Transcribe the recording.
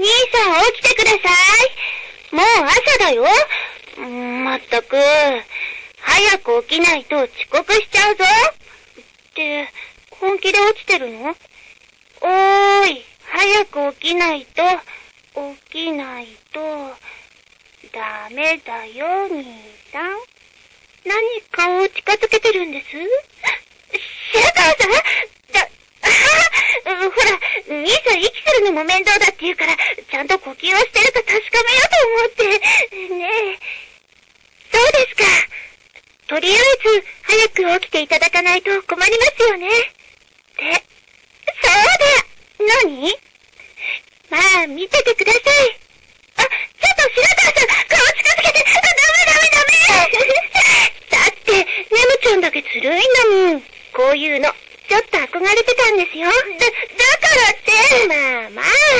兄さん起きてください。もう朝だよ。まったく、早く起きないと遅刻しちゃうぞ。って、本気で落ちてるの？おーい、早く起きないと、ダメだよ、兄さん。何顔を近づけてるんです？白川さん？ほら、兄さん息するのも面倒だって言うから、ちゃんと呼吸をしてるか確かめようと思って。ねえ。そうですか。とりあえず、早く起きていただかないと困りますよね。そうだ！何？まあ、見ててください。あ、ちょっと白川さん、顔近づけて、ダメだって、ネムちゃんだけずるいんだもん。こういうの、ちょっと憧れてたんですよ。だからって。まあまあ、